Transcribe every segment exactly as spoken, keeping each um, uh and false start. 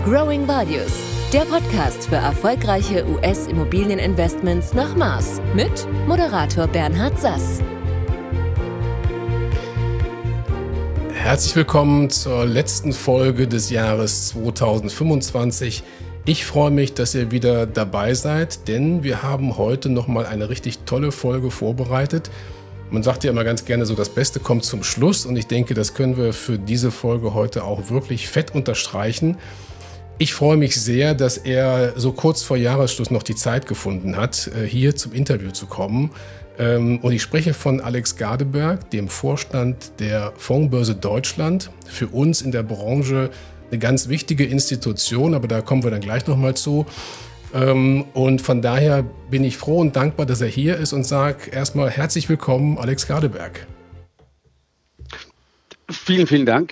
Growing Values, der Podcast für erfolgreiche U S-Immobilieninvestments nach Maß mit Moderator Bernhard Sass. Herzlich willkommen zur letzten Folge des Jahres zweitausendfünfundzwanzig. Ich freue mich, dass ihr wieder dabei seid, denn wir haben heute nochmal eine richtig tolle Folge vorbereitet. Man sagt ja immer ganz gerne so, das Beste kommt zum Schluss und ich denke, das können wir für diese Folge heute auch wirklich fett unterstreichen. Ich freue mich sehr, dass er so kurz vor Jahresschluss noch die Zeit gefunden hat, hier zum Interview zu kommen. Und ich spreche von Alex Gadeberg, dem Vorstand der Fondsbörse Deutschland. Für uns in der Branche eine ganz wichtige Institution, aber da kommen wir dann gleich nochmal zu. Und von daher bin ich froh und dankbar, dass er hier ist und sage erstmal herzlich willkommen, Alex Gadeberg. Vielen, vielen Dank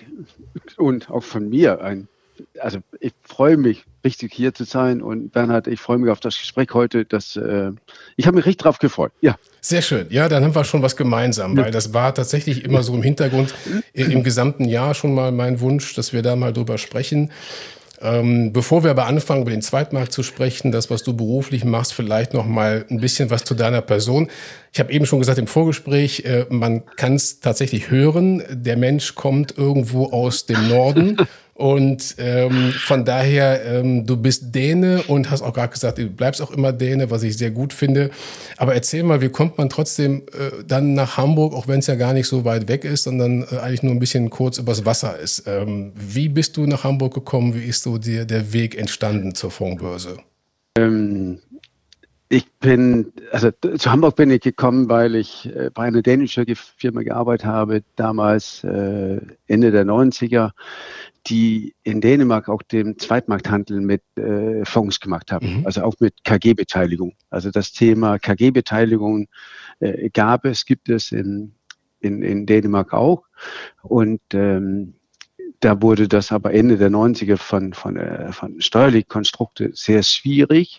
und auch von mir ein Also ich freue mich, richtig hier zu sein und Bernhard, ich freue mich auf das Gespräch heute. Das, äh, ich habe mich richtig drauf gefreut. Ja. Sehr schön. Ja, dann haben wir schon was gemeinsam, weil das war tatsächlich immer so im Hintergrund im gesamten Jahr schon mal mein Wunsch, dass wir da mal drüber sprechen. Ähm, bevor wir aber anfangen, über den Zweitmarkt zu sprechen, das, was du beruflich machst, vielleicht noch mal ein bisschen was zu deiner Person. Ich habe eben schon gesagt im Vorgespräch, äh, man kann es tatsächlich hören. Der Mensch kommt irgendwo aus dem Norden. Und ähm, von daher, ähm, du bist Däne und hast auch gerade gesagt, du bleibst auch immer Däne, was ich sehr gut finde. Aber erzähl mal, wie kommt man trotzdem äh, dann nach Hamburg, auch wenn es ja gar nicht so weit weg ist, sondern äh, eigentlich nur ein bisschen kurz übers Wasser ist. Ähm, wie bist du nach Hamburg gekommen? Wie ist so dir der Weg entstanden zur Fondsbörse? Ähm, ich bin, also zu Hamburg bin ich gekommen, weil ich äh, bei einer dänischen Firma gearbeitet habe, damals äh, Ende der neunziger, die in Dänemark auch den Zweitmarkthandel mit äh, Fonds gemacht haben, mhm. also auch mit K G-Beteiligung. Also das Thema K G-Beteiligung äh, gab es, gibt es in, in, in Dänemark auch. Und ähm, da wurde das aber Ende der neunziger von, von, äh, von steuerlichen Konstrukte sehr schwierig.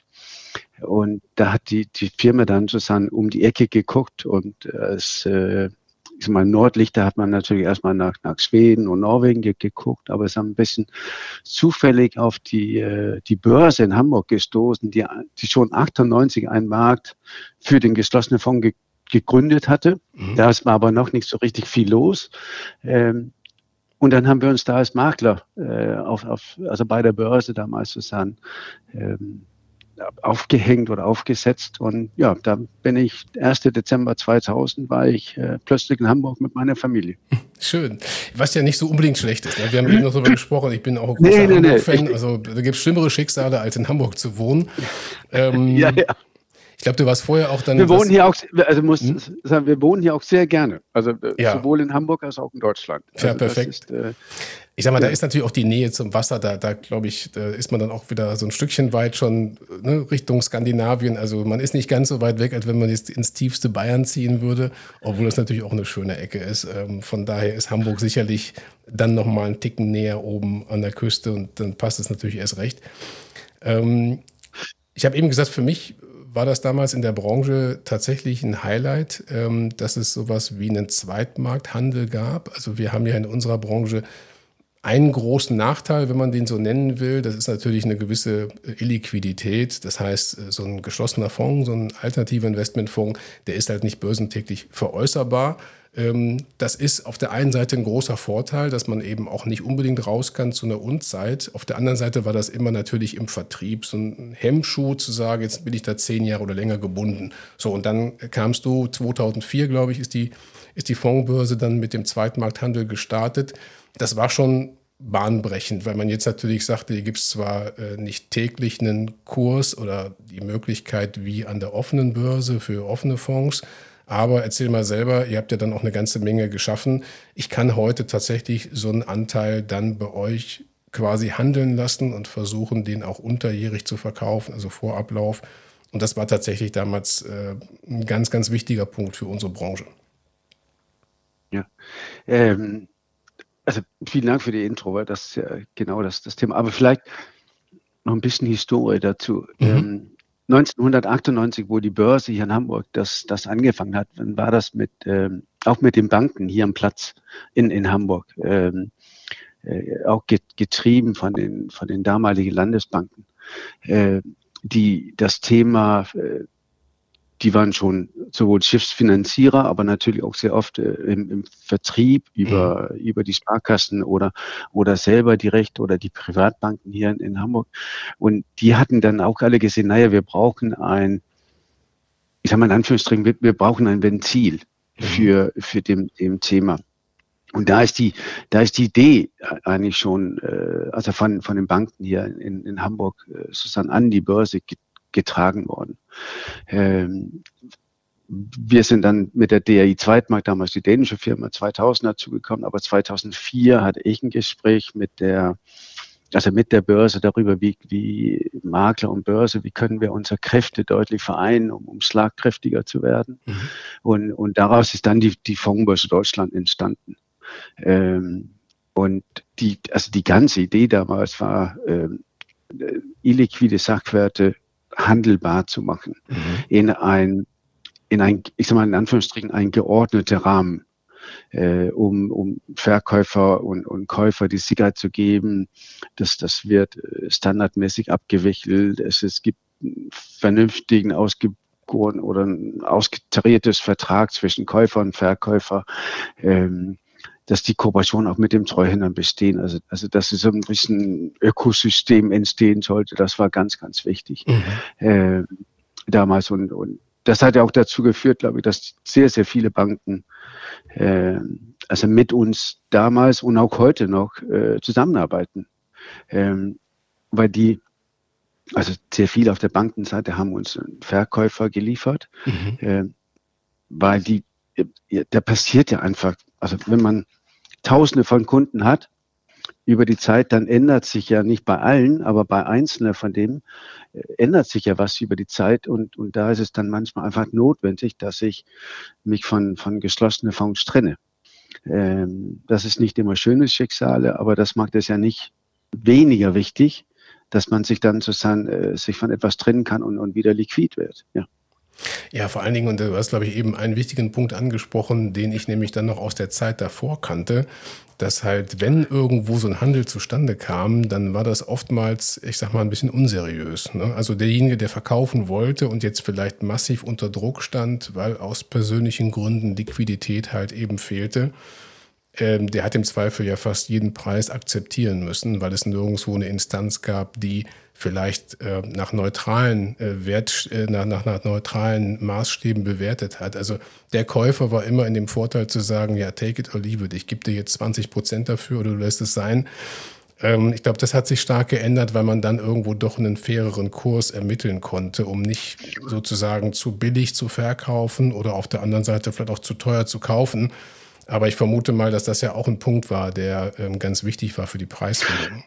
Und da hat die, die Firma dann sozusagen um die Ecke geguckt und es äh, ich sag mal, nördlich, da hat man natürlich erstmal nach, nach Schweden und Norwegen ge- geguckt, aber es ist ein bisschen zufällig auf die, äh, die Börse in Hamburg gestoßen, die, die schon achtundneunzig einen Markt für den geschlossenen Fonds ge- gegründet hatte. Mhm. Da war aber noch nicht so richtig viel los. Ähm, und dann haben wir uns da als Makler äh, auf, auf, also bei der Börse damals zusammen ähm, aufgehängt oder aufgesetzt und ja, da bin ich ersten Dezember zweitausend war ich äh, plötzlich in Hamburg mit meiner Familie. Schön. Was ja nicht so unbedingt schlecht ist. Ne? Wir haben eben noch darüber gesprochen, ich bin auch ein großer nee, Hamburg-Fan, nee, nee. Also da gibt es schlimmere Schicksale, als in Hamburg zu wohnen. Ähm, ja, ja. Ich glaube, du warst vorher auch dann... Wir wohnen hier auch, also muss hm? sagen, wir wohnen hier auch sehr gerne. Also ja. sowohl in Hamburg als auch in Deutschland. Also ja, perfekt. Ist, äh, ich sag mal, ja. da ist natürlich auch die Nähe zum Wasser, da, da glaube ich, da ist man dann auch wieder so ein Stückchen weit schon ne, Richtung Skandinavien. Also man ist nicht ganz so weit weg, als wenn man jetzt ins tiefste Bayern ziehen würde, obwohl es natürlich auch eine schöne Ecke ist. Ähm, von daher ist Hamburg sicherlich dann nochmal einen Ticken näher oben an der Küste und dann passt es natürlich erst recht. Ähm, ich habe eben gesagt, für mich war das damals in der Branche tatsächlich ein Highlight, ähm, dass es sowas wie einen Zweitmarkthandel gab. Also wir haben ja in unserer Branche einen großen Nachteil, wenn man den so nennen will. Das ist natürlich eine gewisse Illiquidität. Das heißt, so ein geschlossener Fonds, so ein alternativer Investmentfonds, der ist halt nicht börsentäglich veräußerbar. Das ist auf der einen Seite ein großer Vorteil, dass man eben auch nicht unbedingt raus kann zu einer Unzeit. Auf der anderen Seite war das immer natürlich im Vertrieb so ein Hemmschuh zu sagen, jetzt bin ich da zehn Jahre oder länger gebunden. So, und dann kamst du, zweitausendvier, glaube ich, ist die, ist die Fondsbörse dann mit dem Zweitmarkthandel gestartet. Das war schon bahnbrechend, weil man jetzt natürlich sagte, hier gibt es zwar äh, nicht täglich einen Kurs oder die Möglichkeit wie an der offenen Börse für offene Fonds, aber erzähl mal selber, ihr habt ja dann auch eine ganze Menge geschaffen. Ich kann heute tatsächlich so einen Anteil dann bei euch quasi handeln lassen und versuchen, den auch unterjährig zu verkaufen, also vor Ablauf. Und das war tatsächlich damals äh, ein ganz, ganz wichtiger Punkt für unsere Branche. Ja, ähm, also vielen Dank für die Intro, weil das ist ja genau das, das Thema. Aber vielleicht noch ein bisschen Historie dazu. Mhm. Ähm, neunzehnhundertachtundneunzig, wo die Börse hier in Hamburg das, das angefangen hat, dann war das mit, ähm, auch mit den Banken hier am Platz in, in Hamburg. Ähm, äh, auch getrieben von den, von den damaligen Landesbanken, äh, die das Thema, äh, die waren schon sowohl Schiffsfinanzierer, aber natürlich auch sehr oft äh, im, im Vertrieb über, mhm. über die Sparkassen oder, oder selber direkt oder die Privatbanken hier in, in Hamburg. Und die hatten dann auch alle gesehen, naja, wir brauchen ein, ich sage mal in Anführungsstrichen, wir, wir brauchen ein Ventil für, mhm. für dem, dem Thema. Und da ist die, da ist die Idee eigentlich schon, äh, also von, von den Banken hier in, in Hamburg äh, sozusagen an die Börse getragen worden. Ähm, wir sind dann mit der D R I Zweitmarkt, damals die dänische Firma, zweitausend dazugekommen, aber zweitausendvier hatte ich ein Gespräch mit der, also mit der Börse darüber, wie, wie Makler und Börse, wie können wir unsere Kräfte deutlich vereinen, um, um schlagkräftiger zu werden. Mhm. Und, und daraus ist dann die, die Fondsbörse Deutschland entstanden. Ähm, und die, also die ganze Idee damals war, ähm, illiquide Sachwerte handelbar zu machen, mhm. in ein, in ein, ich sag mal in Anführungsstrichen, ein geordneter Rahmen, äh, um, um Verkäufer und, und Käufer die Sicherheit zu geben, dass das wird standardmäßig abgewickelt, es, es gibt einen vernünftigen, ausgegoren oder ein ausgetariertes Vertrag zwischen Käufer und Verkäufer, ähm, dass die Kooperation auch mit dem Treuhänder bestehen. Also, also dass so ein bisschen Ökosystem entstehen sollte, das war ganz, ganz wichtig mhm. äh, damals. Und, und das hat ja auch dazu geführt, glaube ich, dass sehr, sehr viele Banken äh, also mit uns damals und auch heute noch äh, zusammenarbeiten. Ähm, weil die, also sehr viel auf der Bankenseite haben uns Verkäufer geliefert, mhm. äh, weil die, ja, da passiert ja einfach, also wenn man Tausende von Kunden hat über die Zeit, dann ändert sich ja nicht bei allen, aber bei Einzelnen von dem äh, ändert sich ja was über die Zeit und, und da ist es dann manchmal einfach notwendig, dass ich mich von, von geschlossenen Fonds trenne. Ähm, das ist nicht immer schönes Schicksale, aber das macht es ja nicht weniger wichtig, dass man sich dann sozusagen äh, sich von etwas trennen kann und, und wieder liquid wird. Ja. Ja, vor allen Dingen, und du hast, glaube ich, eben einen wichtigen Punkt angesprochen, den ich nämlich dann noch aus der Zeit davor kannte, dass halt, wenn irgendwo so ein Handel zustande kam, dann war das oftmals, ich sag mal, ein bisschen unseriös. Ne? Also derjenige, der verkaufen wollte und jetzt vielleicht massiv unter Druck stand, weil aus persönlichen Gründen Liquidität halt eben fehlte, ähm, der hat im Zweifel ja fast jeden Preis akzeptieren müssen, weil es nirgendwo eine Instanz gab, die vielleicht äh, nach neutralen äh, Wert, äh, nach, nach, nach neutralen Maßstäben bewertet hat. Also der Käufer war immer in dem Vorteil zu sagen, ja, take it or leave it. Ich gebe dir jetzt zwanzig Prozent dafür oder du lässt es sein. Ähm, ich glaube, das hat sich stark geändert, weil man dann irgendwo doch einen faireren Kurs ermitteln konnte, um nicht sozusagen zu billig zu verkaufen oder auf der anderen Seite vielleicht auch zu teuer zu kaufen. Aber ich vermute mal, dass das ja auch ein Punkt war, der ähm, ganz wichtig war für die Preisfindung.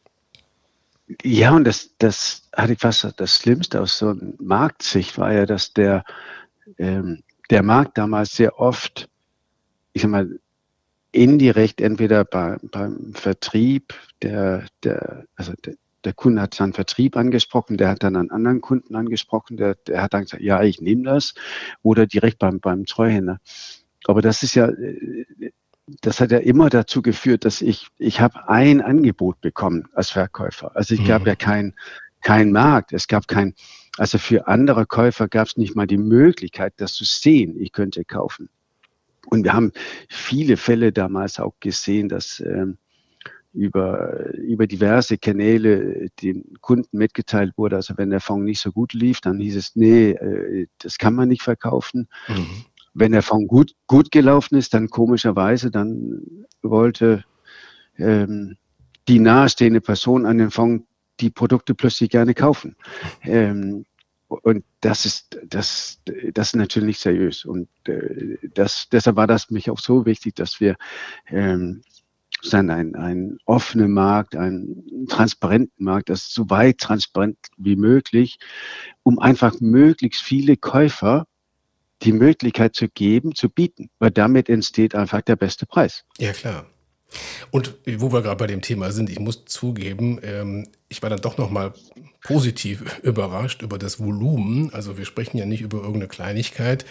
Ja, und das, das hatte ich fast das Schlimmste aus so einer Marktsicht war ja, dass der, ähm, der Markt damals sehr oft, ich sag mal, indirekt entweder bei, beim Vertrieb, der, der, also der, der Kunde hat seinen Vertrieb angesprochen, der hat dann einen anderen Kunden angesprochen, der, der hat dann gesagt, ja, ich nehme das, oder direkt beim, beim Treuhänder. Aber das ist ja, das hat ja immer dazu geführt, dass ich, ich habe ein Angebot bekommen als Verkäufer. Also es gab mhm. ja kein, kein Markt, es gab kein, also für andere Käufer gab es nicht mal die Möglichkeit, das zu sehen, ich könnte kaufen. Und wir haben viele Fälle damals auch gesehen, dass ähm, über, über diverse Kanäle den Kunden mitgeteilt wurde, also wenn der Fonds nicht so gut lief, dann hieß es, nee, äh, das kann man nicht verkaufen. Mhm. Wenn der Fonds gut, gut gelaufen ist, dann komischerweise, dann wollte ähm, die nahestehende Person an den Fonds die Produkte plötzlich gerne kaufen. Ähm, und das ist, das, das ist natürlich nicht seriös. Und äh, das, deshalb war das mich auch so wichtig, dass wir ähm, dann einen, einen offenen Markt, einen transparenten Markt, das ist so weit transparent wie möglich, um einfach möglichst viele Käufer die Möglichkeit zu geben, zu bieten, weil damit entsteht einfach der beste Preis. Ja, klar. Und wo wir gerade bei dem Thema sind, ich muss zugeben, ähm, ich war dann doch nochmal positiv überrascht über das Volumen. Also wir sprechen ja nicht über irgendeine Kleinigkeit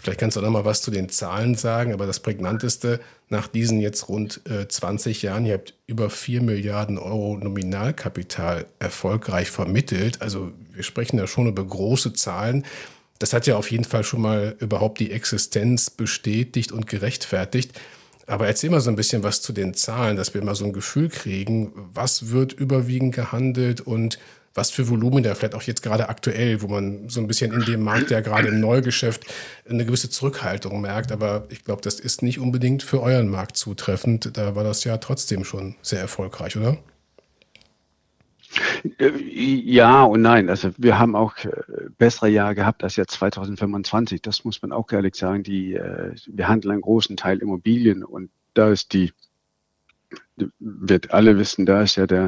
Vielleicht kannst du auch noch mal was zu den Zahlen sagen, aber das Prägnanteste nach diesen jetzt rund äh, zwanzig Jahren, ihr habt über vier Milliarden Euro Nominalkapital erfolgreich vermittelt. Also wir sprechen da schon über große Zahlen. Das hat ja auf jeden Fall schon mal überhaupt die Existenz bestätigt und gerechtfertigt. Aber erzähl mal so ein bisschen was zu den Zahlen, dass wir mal so ein Gefühl kriegen, was wird überwiegend gehandelt und was für Volumen da vielleicht auch jetzt gerade aktuell, wo man so ein bisschen in dem Markt ja gerade im Neugeschäft eine gewisse Zurückhaltung merkt. Aber ich glaube, das ist nicht unbedingt für euren Markt zutreffend. Da war das ja trotzdem schon sehr erfolgreich, oder? Ja und nein. Also wir haben auch bessere Jahre gehabt als jetzt zwanzig fünfundzwanzig. Das muss man auch ehrlich sagen. Die, wir handeln einen großen Teil Immobilien und da ist die, wird alle wissen, da ist ja der,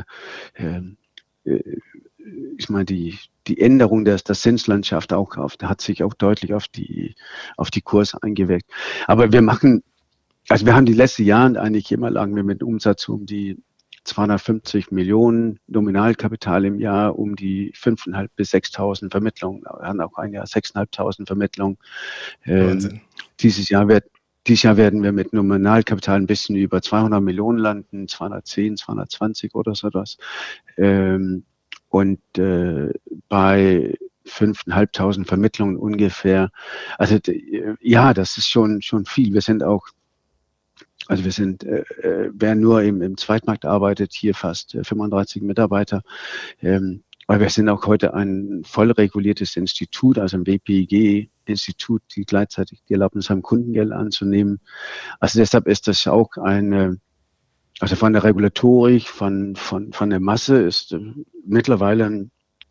ich meine, die, die Änderung der, der Zinslandschaft auch auf, hat sich auch deutlich auf die, auf die Kurse eingewirkt. Aber wir machen, also wir haben die letzten Jahre eigentlich immer lagen wir mit Umsatz um die zweihundertfünfzig Millionen Nominalkapital im Jahr, um die fünftausendfünfhundert bis sechstausend Vermittlungen. Wir haben auch ein Jahr sechstausendfünfhundert Vermittlungen. Ähm, dieses Jahr wird, dieses Jahr werden wir mit Nominalkapital ein bisschen über zweihundert Millionen landen, zweihundertzehn, zweihundertzwanzig oder so was. Ähm, und äh, bei fünftausendfünfhundert Vermittlungen ungefähr. Also ja, das ist schon schon viel. Wir sind auch Also wir sind, äh, wer nur im, im Zweitmarkt arbeitet, hier fast äh, fünfunddreißig Mitarbeiter. Ähm, weil wir sind auch heute ein voll reguliertes Institut, also ein B P I G-Institut, die gleichzeitig die Erlaubnis haben, Kundengeld anzunehmen. Also deshalb ist das auch eine, also von der Regulatorik, von, von, von der Masse ist äh, mittlerweile ein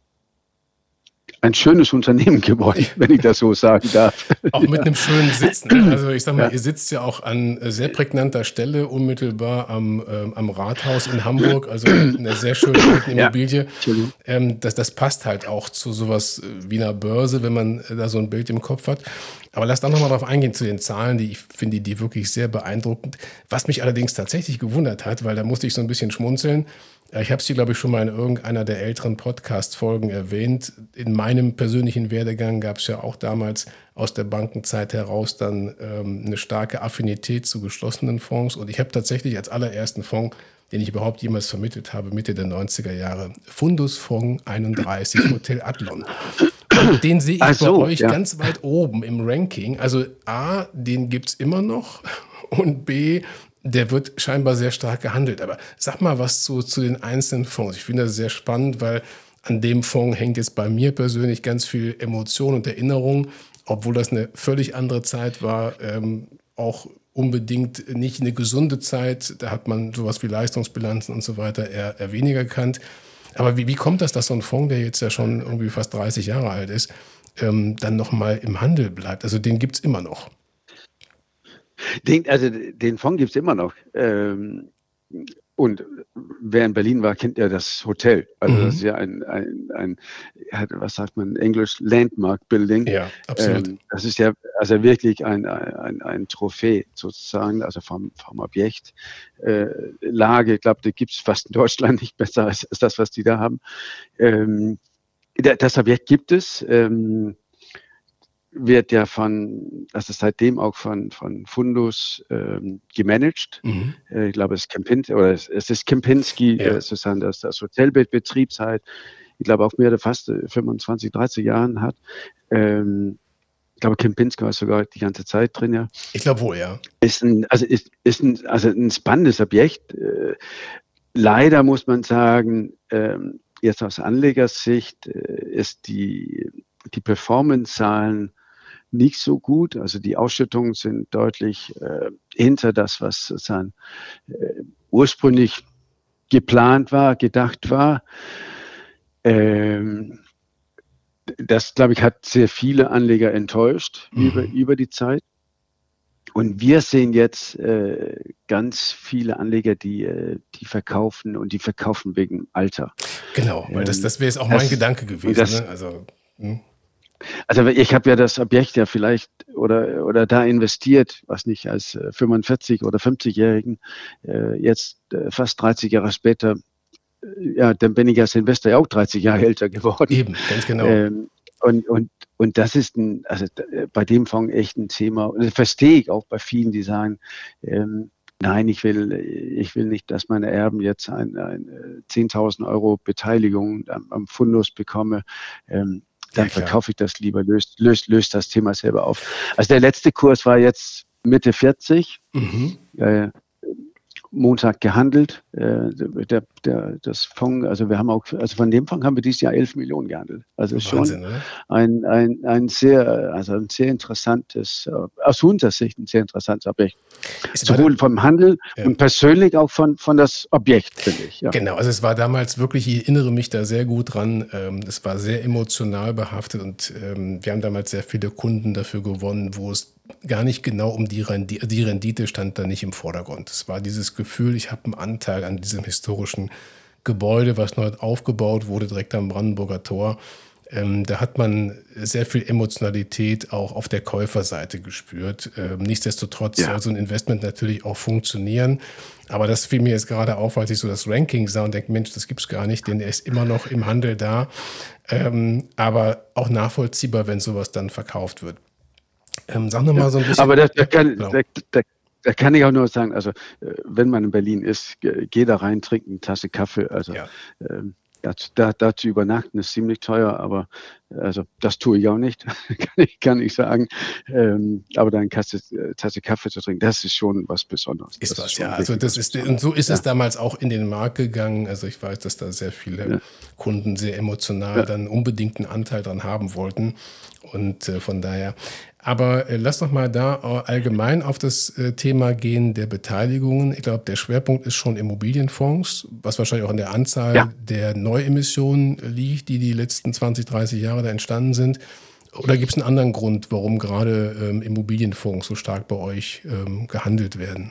ein schönes Unternehmen geworden, wenn ich das so sagen darf. Auch mit einem schönen Sitz. Ne? Also ich sag mal, ja. Ihr sitzt ja auch an sehr prägnanter Stelle, unmittelbar am, ähm, am Rathaus in Hamburg, also in einer sehr schönen Immobilie. Ja. Ähm, das, das passt halt auch zu sowas wie einer Börse, wenn man da so ein Bild im Kopf hat. Aber lass doch nochmal drauf eingehen zu den Zahlen, die ich finde, die wirklich sehr beeindruckend. Was mich allerdings tatsächlich gewundert hat, weil da musste ich so ein bisschen schmunzeln. Ich habe es hier, glaube ich, schon mal in irgendeiner der älteren Podcast-Folgen erwähnt. In meinem persönlichen Werdegang gab es ja auch damals aus der Bankenzeit heraus dann ähm, eine starke Affinität zu geschlossenen Fonds. Und ich habe tatsächlich als allerersten Fonds, den ich überhaupt jemals vermittelt habe, Mitte der neunziger Jahre, Fundusfonds einunddreißig Hotel Adlon. Und den sehe ich so, bei euch ja. ganz weit oben im Ranking. Also A, den gibt es immer noch und B, der wird scheinbar sehr stark gehandelt. Aber sag mal was zu, zu den einzelnen Fonds. Ich finde das sehr spannend, weil an dem Fonds hängt jetzt bei mir persönlich ganz viel Emotion und Erinnerung, obwohl das eine völlig andere Zeit war, ähm, auch unbedingt nicht eine gesunde Zeit. Da hat man sowas wie Leistungsbilanzen und so weiter eher, eher weniger gekannt. Aber wie, wie kommt das, dass so ein Fonds, der jetzt ja schon irgendwie fast dreißig Jahre alt ist, ähm, dann nochmal im Handel bleibt? Also den gibt es immer noch. Den, also den Fonds gibt es immer noch. Ähm, und wer in Berlin war, kennt ja das Hotel. Also mhm. das ist ja ein, ein, ein, was sagt man, Englisch Landmark Building. Ja, absolut. Ähm, das ist ja also wirklich ein, ein, ein Trophäe sozusagen, also vom, vom Objekt. Äh, Lage, ich glaube, das gibt es fast in Deutschland nicht besser als, als das, was die da haben. Ähm, das Objekt gibt es. Ähm, wird ja von, also seitdem auch von, von Fundus ähm, gemanagt. Mhm. Äh, ich glaube, es ist Kempinski, oder es, es ist Kempinski, ja. äh, sozusagen das, das Hotelbetrieb seit, ich glaube, auch mehr oder fast fünfundzwanzig, dreißig Jahren hat. Ähm, ich glaube, Kempinski war sogar die ganze Zeit drin, ja. Ich glaube wohl, ja. Ist ein, also ist, ist ein, also ein spannendes Objekt. Äh, leider muss man sagen, ähm, jetzt aus Anlegersicht äh, ist die, die Performance-Zahlen nicht so gut. Also die Ausschüttungen sind deutlich äh, hinter das, was sozusagen äh, ursprünglich geplant war, gedacht war. Ähm, das, glaube ich, hat sehr viele Anleger enttäuscht mhm. über, über die Zeit. Und wir sehen jetzt äh, ganz viele Anleger, die, äh, die verkaufen und die verkaufen wegen Alter. Genau, weil das, das wäre jetzt auch mein das, Gedanke gewesen. Das, ne? Also, hm. Also ich habe ja das Objekt ja vielleicht oder oder da investiert, was nicht, als fünfundvierzig- oder fünfzigjährigen, äh, jetzt äh, fast dreißig Jahre später, äh, ja, dann bin ich als Investor ja auch dreißig Jahre älter geworden. Eben, ganz genau. Ähm, und, und, und das ist ein, also bei dem Fonds echt ein Thema. Und das verstehe ich auch bei vielen, die sagen, ähm, nein, ich will, ich will nicht, dass meine Erben jetzt ein, ein zehntausend Euro Beteiligung am, am Fundus bekomme. Ähm, dann ja, verkaufe ich das lieber, löst, löst, löst das Thema selber auf. Also der letzte Kurs war jetzt Mitte vierzig. Mhm. Äh, Montag gehandelt, äh, der, der, das Fonds, also wir haben auch, also von dem Fonds haben wir dieses Jahr elf Millionen gehandelt. Also Wahnsinn, schon ein, ein, ein sehr, also ein sehr interessantes, aus unserer Sicht ein sehr interessantes Objekt. Sowohl vom Handel ja. und persönlich auch von, von das Objekt, finde ich. Ja. Genau, also es war damals wirklich, ich erinnere mich da sehr gut dran, ähm, es war sehr emotional behaftet und ähm, wir haben damals sehr viele Kunden dafür gewonnen, wo es gar nicht genau um die Rendite, die Rendite stand da nicht im Vordergrund. Es war dieses Gefühl, ich habe einen Anteil an diesem historischen Gebäude, was neu aufgebaut wurde, direkt am Brandenburger Tor. Ähm, da hat man sehr viel Emotionalität auch auf der Käuferseite gespürt. Ähm, nichtsdestotrotz ja. soll so ein Investment natürlich auch funktionieren. Aber das fiel mir jetzt gerade auf, als ich so das Ranking sah und denke, Mensch, das gibt's gar nicht, denn er ist immer noch im Handel da. Ähm, aber auch nachvollziehbar, wenn sowas dann verkauft wird. Ähm, sag noch mal so ein bisschen. Aber da, da, kann, genau. da, da, da kann ich auch nur sagen, also wenn man in Berlin ist, geh da rein, trink eine Tasse Kaffee. Also ja. ähm, da, da zu übernachten ist ziemlich teuer, aber also das tue ich auch nicht, kann ich kann ich sagen. Ähm, aber dann eine Tasse, Tasse Kaffee zu trinken, das ist schon was Besonderes. Ist das was, ist ja. Also das ist und so ist ja. es damals auch in den Markt gegangen. Also ich weiß, dass da sehr viele ja. Kunden sehr emotional ja. dann unbedingt einen Anteil dran haben wollten. Und äh, von daher. Aber äh, lass doch mal da allgemein auf das äh, Thema gehen der Beteiligungen. Ich glaube, der Schwerpunkt ist schon Immobilienfonds, was wahrscheinlich auch in der Anzahl ja. der Neuemissionen liegt, die die letzten zwanzig, dreißig Jahre da entstanden sind. Oder gibt es einen anderen Grund, warum gerade ähm, Immobilienfonds so stark bei euch ähm, gehandelt werden?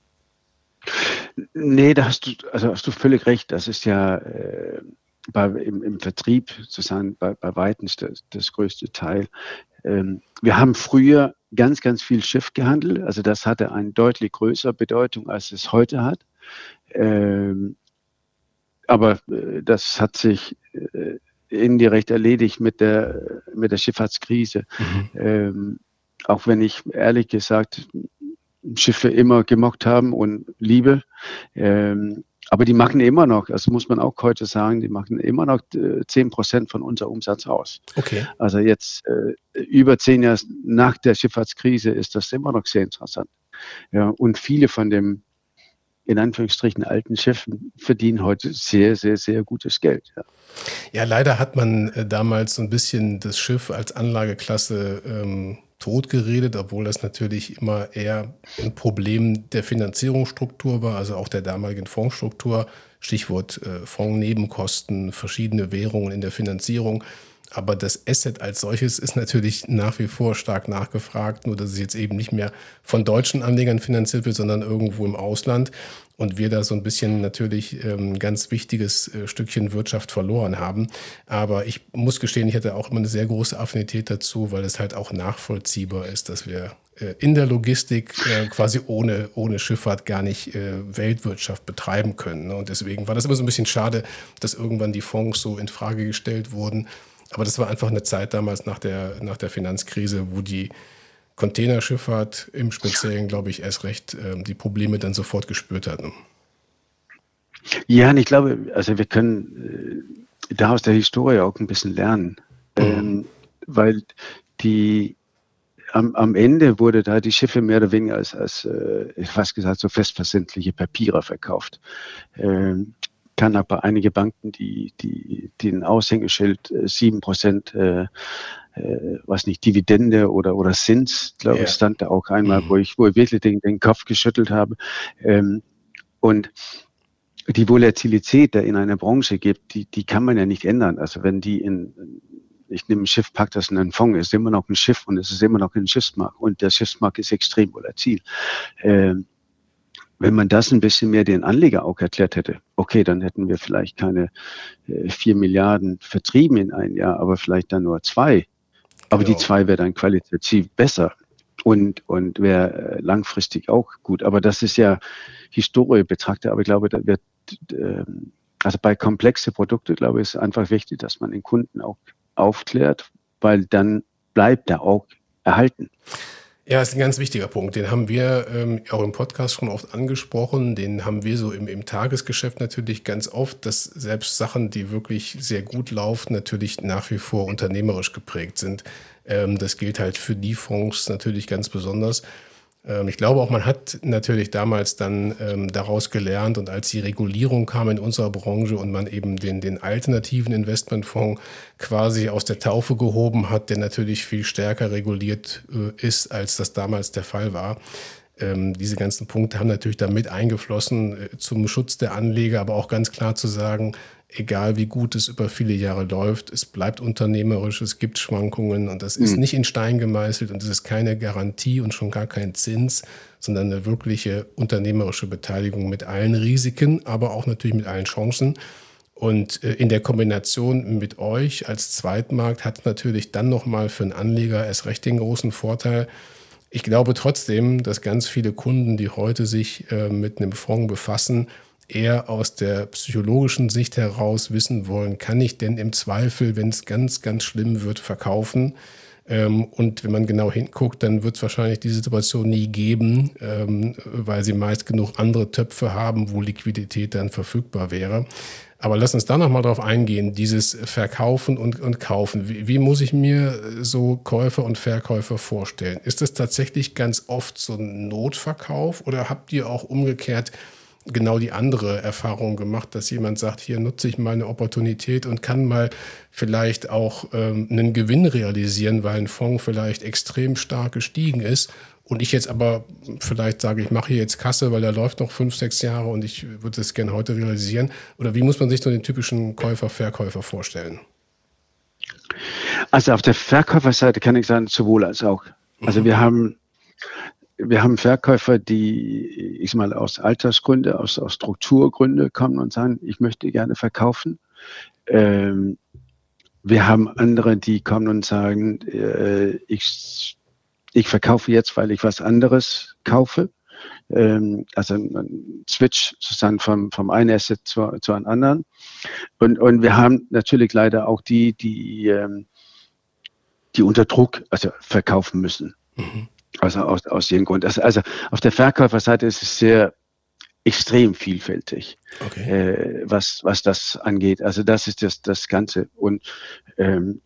Nee, da hast du, also hast du völlig recht. Das ist ja äh, bei, im, im Vertrieb sozusagen bei, bei Weitem das, das größte Teil. Ähm, wir haben früher ganz, ganz viel Schiff gehandelt. Also das hatte eine deutlich größere Bedeutung, als es heute hat. Ähm, aber äh, das hat sich äh, indirekt erledigt mit der, mit der Schifffahrtskrise. Mhm. Ähm, auch wenn ich ehrlich gesagt Schiffe immer gemocht haben und liebe. Ähm, aber die machen immer noch, das muss man auch heute sagen, die machen immer noch zehn Prozent von unserem Umsatz aus. Okay. Also jetzt äh, über zehn Jahre nach der Schifffahrtskrise ist das immer noch sehr interessant. Ja, und viele von dem in Anführungsstrichen alten Schiffen verdienen heute sehr, sehr, sehr gutes Geld. Ja, ja leider hat man äh, damals so ein bisschen das Schiff als Anlageklasse ähm, totgeredet, obwohl das natürlich immer eher ein Problem der Finanzierungsstruktur war, also auch der damaligen Fondsstruktur. Stichwort äh, Fondsnebenkosten, verschiedene Währungen in der Finanzierung. Aber das Asset als solches ist natürlich nach wie vor stark nachgefragt, nur dass es jetzt eben nicht mehr von deutschen Anlegern finanziert wird, sondern irgendwo im Ausland. Und wir da so ein bisschen natürlich ein ähm, ganz wichtiges äh, Stückchen Wirtschaft verloren haben. Aber ich muss gestehen, ich hatte auch immer eine sehr große Affinität dazu, weil es halt auch nachvollziehbar ist, dass wir äh, in der Logistik äh, quasi ohne, ohne Schifffahrt gar nicht äh, Weltwirtschaft betreiben können. Ne? Und deswegen war das immer so ein bisschen schade, dass irgendwann die Fonds so in Frage gestellt wurden. Aber das war einfach eine Zeit damals nach der, nach der Finanzkrise, wo die Containerschifffahrt im Speziellen, glaube ich, erst recht äh, die Probleme dann sofort gespürt hat. Ne? Ja, und ich glaube, also wir können äh, da aus der Historie auch ein bisschen lernen, mhm. ähm, weil die am, am Ende wurde da die Schiffe mehr oder weniger als, als äh, fast gesagt, so festversendliche Papiere verkauft. Ähm, kann auch bei einigen Banken, die, die, die ein Aushängeschild sieben Prozent äh, äh, was nicht, Dividende oder, oder Zins, glaube ja. ich, stand da auch einmal, mhm. wo ich, wo ich wirklich den, den Kopf geschüttelt habe. Ähm, und die Volatilität, die in einer Branche gibt, die, die kann man ja nicht ändern. Also wenn die in, ich nehme ein Schiff, pack das in einen Fonds, ist immer noch ein Schiff und es ist immer noch ein Schiffsmarkt und der Schiffsmarkt ist extrem volatil. Ähm, Wenn man das ein bisschen mehr den Anleger auch erklärt hätte, okay, dann hätten wir vielleicht keine äh, vier Milliarden vertrieben in einem Jahr, aber vielleicht dann nur zwei. Aber genau. Die zwei wäre dann qualitativ besser und, und wäre langfristig auch gut. Aber das ist ja Historie betrachtet. Aber ich glaube, da wird, äh, also bei komplexen Produkten, glaube ich, ist einfach wichtig, dass man den Kunden auch aufklärt, weil dann bleibt er auch erhalten. Ja, das ist ein ganz wichtiger Punkt. Den haben wir ähm, auch im Podcast schon oft angesprochen. Den haben wir so im, im Tagesgeschäft natürlich ganz oft, dass selbst Sachen, die wirklich sehr gut laufen, natürlich nach wie vor unternehmerisch geprägt sind. Ähm, das gilt halt für die Fonds natürlich ganz besonders. Ähm, ich glaube auch, man hat natürlich damals dann ähm, daraus gelernt, und als die Regulierung kam in unserer Branche und man eben den, den alternativen Investmentfonds quasi aus der Taufe gehoben hat, der natürlich viel stärker reguliert äh, ist, als das damals der Fall war. Ähm, diese ganzen Punkte haben natürlich da mit eingeflossen äh, zum Schutz der Anleger, aber auch ganz klar zu sagen, egal wie gut es über viele Jahre läuft, es bleibt unternehmerisch, es gibt Schwankungen und das ist Mhm. nicht in Stein gemeißelt und es ist keine Garantie und schon gar kein Zins, sondern eine wirkliche unternehmerische Beteiligung mit allen Risiken, aber auch natürlich mit allen Chancen. Und äh, in der Kombination mit euch als Zweitmarkt hat natürlich dann nochmal für einen Anleger erst recht den großen Vorteil. Ich glaube trotzdem, dass ganz viele Kunden, die heute sich äh, mit einem Fonds befassen, eher aus der psychologischen Sicht heraus wissen wollen, kann ich denn im Zweifel, wenn es ganz, ganz schlimm wird, verkaufen? Ähm, und wenn man genau hinguckt, dann wird es wahrscheinlich die Situation nie geben, ähm, weil sie meist genug andere Töpfe haben, wo Liquidität dann verfügbar wäre. Aber lass uns da nochmal drauf eingehen, dieses Verkaufen und, und Kaufen. Wie, wie muss ich mir so Käufer und Verkäufer vorstellen? Ist das tatsächlich ganz oft so ein Notverkauf oder habt ihr auch umgekehrt genau die andere Erfahrung gemacht, dass jemand sagt, hier nutze ich mal eine Opportunität und kann mal vielleicht auch ähm, einen Gewinn realisieren, weil ein Fonds vielleicht extrem stark gestiegen ist und ich jetzt aber vielleicht sage, ich mache hier jetzt Kasse, weil der läuft noch fünf, sechs Jahre und ich würde das gerne heute realisieren. Oder wie muss man sich so den typischen Käufer, Verkäufer vorstellen? Also auf der Verkäuferseite kann ich sagen, sowohl als auch. Also wir haben Wir haben Verkäufer, die, ich sag mal, aus Altersgründen, aus, aus Strukturgründen kommen und sagen, ich möchte gerne verkaufen. Ähm, wir haben andere, die kommen und sagen, äh, ich, ich verkaufe jetzt, weil ich was anderes kaufe. Ähm, also ein Switch sozusagen vom, vom einen Asset zu, zu einem anderen. Und, und wir haben natürlich leider auch die, die, ähm, die unter Druck also verkaufen müssen. Mhm. Also aus, aus dem Grund. Also, also auf der Verkäuferseite ist es sehr extrem vielfältig, okay. äh, was, was das angeht. Also das ist das, das Ganze. Und, ähm,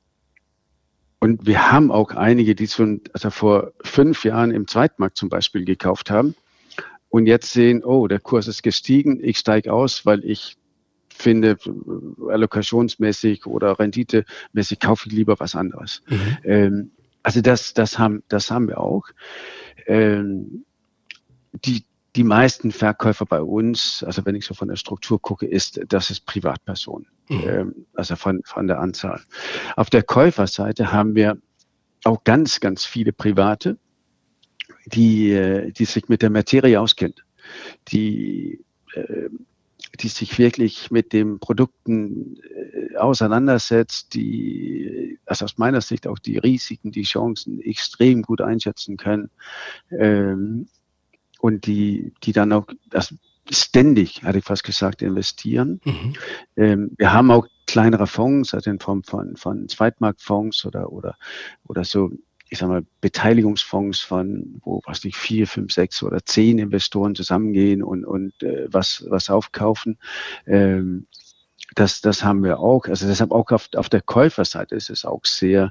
und wir haben auch einige, die schon also vor fünf Jahren im Zweitmarkt zum Beispiel gekauft haben und jetzt sehen, oh, der Kurs ist gestiegen, ich steige aus, weil ich finde, allokationsmäßig oder renditemäßig kaufe ich lieber was anderes. Mhm. Ähm, Also das, das haben, das haben wir auch. Ähm, die, die meisten Verkäufer bei uns, also wenn ich so von der Struktur gucke, ist, das ist Privatpersonen. Mhm. Ähm, also von, von der Anzahl. Auf der Käuferseite haben wir auch ganz, ganz viele Private, die, die sich mit der Materie auskennen, die, die sich wirklich mit den Produkten äh, auseinandersetzt, die also aus meiner Sicht auch die Risiken, die Chancen extrem gut einschätzen können ähm, und die, die dann auch das ständig, hatte ich fast gesagt, investieren. Mhm. Ähm, wir haben auch kleinere Fonds, also in Form von, von Zweitmarktfonds oder, oder, oder so, ich sag mal, Beteiligungsfonds von, wo, was nicht, vier, fünf, sechs oder zehn Investoren zusammengehen und, und äh, was, was aufkaufen. Ähm, das, das haben wir auch. Also deshalb auch auf, auf der Käuferseite ist es auch sehr,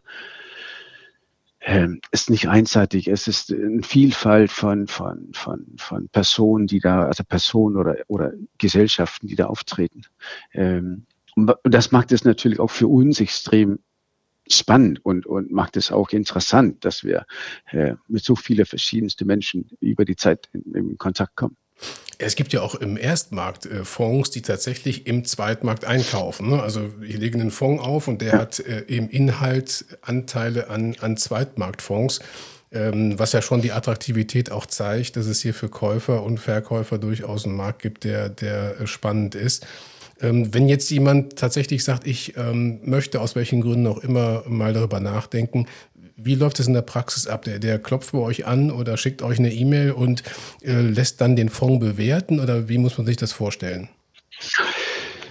ähm, ist nicht einseitig. Es ist eine Vielfalt von, von, von, von Personen, die da, also Personen oder, oder Gesellschaften, die da auftreten. Ähm, und das macht es natürlich auch für uns extrem spannend und, und macht es auch interessant, dass wir äh, mit so vielen verschiedensten Menschen über die Zeit in, in Kontakt kommen. Es gibt ja auch im Erstmarkt äh, Fonds, die tatsächlich im Zweitmarkt einkaufen. Ne? Also hier legen einen Fonds auf und der ja. hat äh, im Inhalt Anteile an, an Zweitmarktfonds, ähm, was ja schon die Attraktivität auch zeigt, dass es hier für Käufer und Verkäufer durchaus einen Markt gibt, der, der äh, spannend ist. Ähm, wenn jetzt jemand tatsächlich sagt, ich ähm, möchte aus welchen Gründen auch immer mal darüber nachdenken, wie läuft es in der Praxis ab? Der, der klopft bei euch an oder schickt euch eine E-Mail und äh, lässt dann den Fonds bewerten oder wie muss man sich das vorstellen?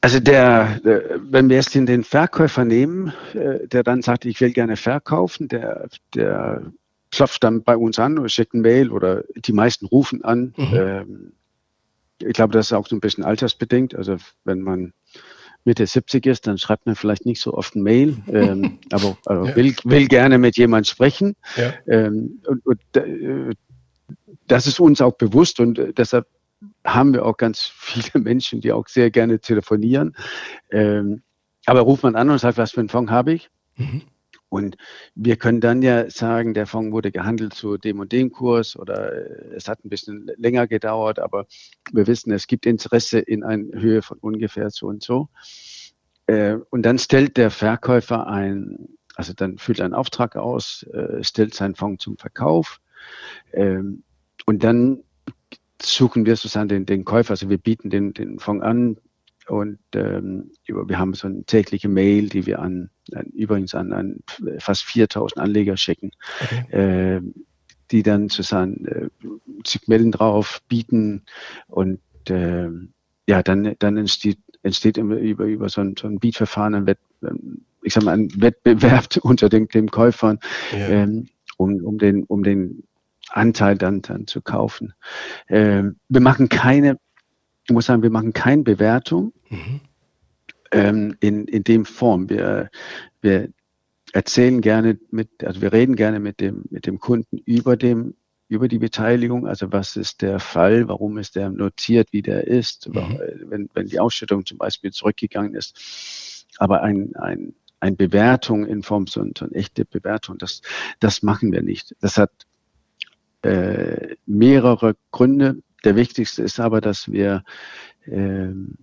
Also der, wenn wir jetzt den, den Verkäufer nehmen, der dann sagt, ich will gerne verkaufen, der, der klopft dann bei uns an oder schickt ein Mail oder die meisten rufen an. Mhm. Ich glaube, das ist auch so ein bisschen altersbedingt. Also wenn man Mitte siebzig ist, dann schreibt man vielleicht nicht so oft ein Mail, ähm, aber, aber ja. will, will gerne mit jemandem sprechen. Ja. Ähm, und, und das ist uns auch bewusst und deshalb haben wir auch ganz viele Menschen, die auch sehr gerne telefonieren. Ähm, aber ruft man an und sagt, was für einen Fonds habe ich? Mhm. Und wir können dann ja sagen, der Fonds wurde gehandelt zu dem und dem Kurs oder es hat ein bisschen länger gedauert, aber wir wissen, es gibt Interesse in einer Höhe von ungefähr so und so. Äh, und dann stellt der Verkäufer ein, also dann füllt er einen Auftrag aus, äh, stellt seinen Fonds zum Verkauf ähm, und dann suchen wir sozusagen den, den Käufer, also wir bieten den, den Fonds an und ähm, wir haben so eine tägliche Mail, die wir an, an übrigens an, an fast viertausend Anleger schicken, okay. äh, die dann sozusagen äh, sich melden drauf, bieten und äh, ja, dann, dann entsteht, entsteht immer über, über so ein, so ein Bietverfahren, ein Wett, ich sag mal, ein Wettbewerb unter den, den Käufern, ja. ähm, um, um den, um den Anteil dann, dann zu kaufen. Ähm, wir machen keine, ich muss sagen, wir machen keine Bewertung mhm. ähm, in, in dem Form. Wir, wir erzählen gerne mit, also wir reden gerne mit dem, mit dem Kunden über dem, über die Beteiligung. Also was ist der Fall? Warum ist der notiert, wie der ist? Mhm. Wenn, wenn die Ausschüttung zum Beispiel zurückgegangen ist. Aber ein, ein, eine Bewertung in Form so, so eine echte Bewertung, das, das machen wir nicht. Das hat Äh, mehrere Gründe. Der wichtigste ist aber, dass wir, ähm,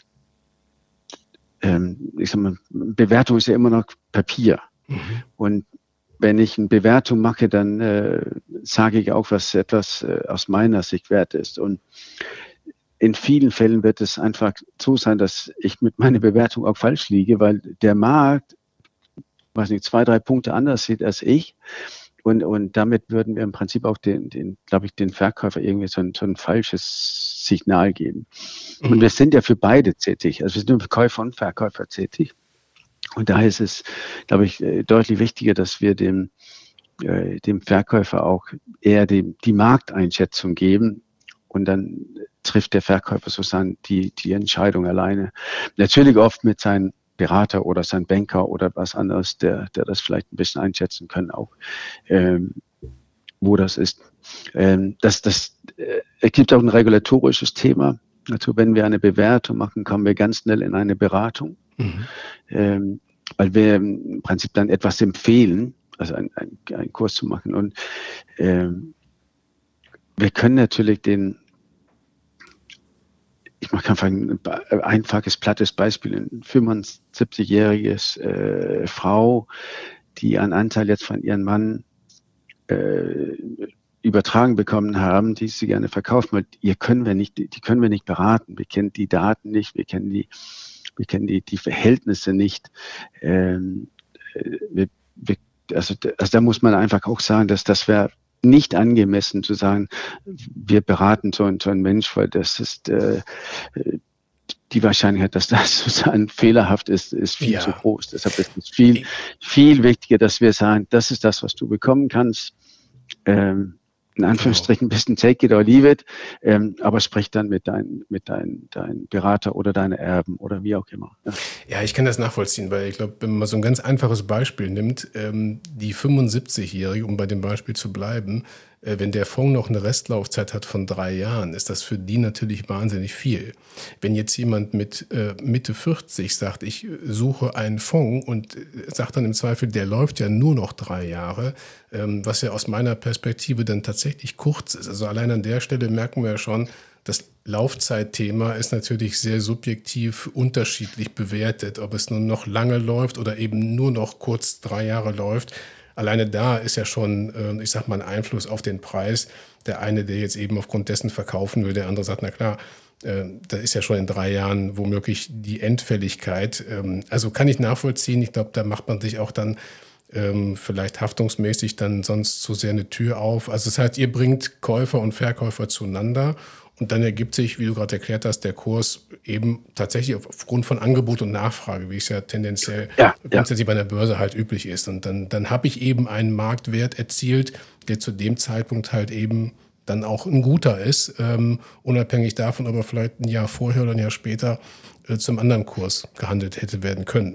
ähm, ich sag mal, Bewertung ist ja immer noch Papier. Mhm. Und wenn ich eine Bewertung mache, dann äh, sage ich auch, was etwas äh, aus meiner Sicht wert ist. Und in vielen Fällen wird es einfach so sein, dass ich mit meiner Bewertung auch falsch liege, weil der Markt, weiß nicht, zwei, drei Punkte anders sieht als ich. Und, und damit würden wir im Prinzip auch den, den glaube ich, den Verkäufer irgendwie so ein, so ein falsches Signal geben. Mhm. Und wir sind ja für beide tätig. Also wir sind für Käufer und Verkäufer tätig. Und daher ist es, glaube ich, deutlich wichtiger, dass wir dem, äh, dem Verkäufer auch eher die, die Markteinschätzung geben. Und dann trifft der Verkäufer sozusagen die, die Entscheidung alleine. Natürlich oft mit seinen Berater oder sein Banker oder was anderes, der, der das vielleicht ein bisschen einschätzen kann, auch ähm, wo das ist. Ähm, das, das äh, es gibt auch ein regulatorisches Thema. Also wenn wir eine Bewertung machen, kommen wir ganz schnell in eine Beratung, mhm. ähm, weil wir im Prinzip dann etwas empfehlen, also ein, ein, einen Kurs zu machen. Und ähm, wir können natürlich den Ich mache einfach ein einfaches, plattes Beispiel. Eine fünfundsiebzigjährige äh, Frau, die einen Anteil jetzt von ihrem Mann äh, übertragen bekommen haben, die sie gerne verkaufen wollen, ihr können wir nicht, die können wir nicht beraten. Wir kennen die Daten nicht, wir kennen die, wir kennen die, die Verhältnisse nicht. Ähm, wir, wir, also, also da muss man einfach auch sagen, dass das wäre nicht angemessen zu sagen, wir beraten so einen, so einen Mensch, weil das ist äh, die Wahrscheinlichkeit, dass das sozusagen fehlerhaft ist, ist viel ja. zu groß. Deshalb ist es viel, viel wichtiger, dass wir sagen, das ist das, was du bekommen kannst. Ähm, in Anführungsstrichen ein bisschen take it or leave it, ähm, aber sprich dann mit deinem mit dein, dein Berater oder deinen Erben oder wie auch immer. Ja. ja, ich kann das nachvollziehen, weil ich glaube, wenn man so ein ganz einfaches Beispiel nimmt, ähm, die fünfundsiebzigjährige, um bei dem Beispiel zu bleiben, äh, wenn der Fonds noch eine Restlaufzeit hat von drei Jahren, ist das für die natürlich wahnsinnig viel. Wenn jetzt jemand mit äh, Mitte vierzig sagt, ich suche einen Fonds und sagt dann im Zweifel, der läuft ja nur noch drei Jahre, ähm, was ja aus meiner Perspektive dann tatsächlich kurz ist. Also allein an der Stelle merken wir ja schon, das Laufzeitthema ist natürlich sehr subjektiv unterschiedlich bewertet, ob es nun noch lange läuft oder eben nur noch kurz drei Jahre läuft. Alleine da ist ja schon, ich sag mal, ein Einfluss auf den Preis. Der eine, der jetzt eben aufgrund dessen verkaufen will, der andere sagt, na klar, da ist ja schon in drei Jahren womöglich die Endfälligkeit. Also kann ich nachvollziehen. Ich glaube, da macht man sich auch dann vielleicht haftungsmäßig dann sonst zu sehr eine Tür auf. Also das heißt, ihr bringt Käufer und Verkäufer zueinander Und dann ergibt sich, wie du gerade erklärt hast, der Kurs eben tatsächlich aufgrund von Angebot und Nachfrage, wie es ja tendenziell ja, grundsätzlich ja. bei der Börse halt üblich ist. Und dann, dann habe ich eben einen Marktwert erzielt, der zu dem Zeitpunkt halt eben dann auch ein guter ist, ähm, unabhängig davon, ob er vielleicht ein Jahr vorher oder ein Jahr später äh, zum anderen Kurs gehandelt hätte werden können.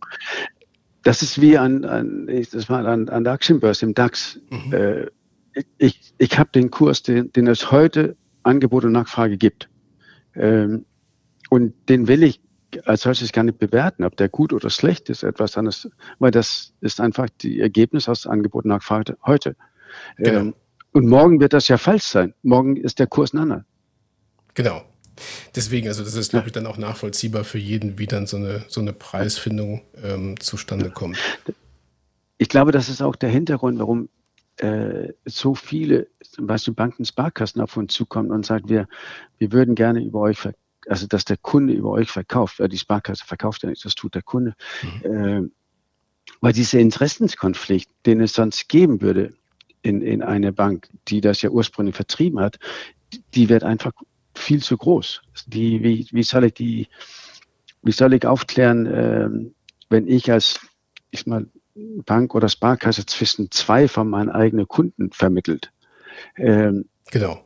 Das ist wie an, an, das war an, an der Aktienbörse im DAX. Mhm. Äh, ich ich habe den Kurs, den, den es heute Angebot und Nachfrage gibt. Ähm, und den will ich als solches gar nicht bewerten, ob der gut oder schlecht ist, etwas anderes, weil das ist einfach die Ergebnis aus Angebot und Nachfrage heute. Genau. Ähm, und morgen wird das ja falsch sein. Morgen ist der Kurs ein anderer. Genau. Deswegen, also das ist, glaube ich, dann auch nachvollziehbar für jeden, wie dann so eine, so eine Preisfindung ähm, zustande kommt. Ich glaube, das ist auch der Hintergrund, warum äh, so viele, zum Beispiel Banken, Sparkassen auf uns zukommen und sagen, wir, wir würden gerne über euch, ver- also dass der Kunde über euch verkauft, weil die Sparkasse verkauft ja nicht, das tut der Kunde. Mhm. Äh, weil dieser Interessenskonflikt, den es sonst geben würde in, in einer Bank, die das ja ursprünglich vertrieben hat, die wird einfach viel zu groß. Die, wie, wie soll ich die, wie soll ich aufklären, äh, wenn ich als, ich mal, Bank oder Sparkasse zwischen zwei von meinen eigenen Kunden vermittelt. Ähm, genau.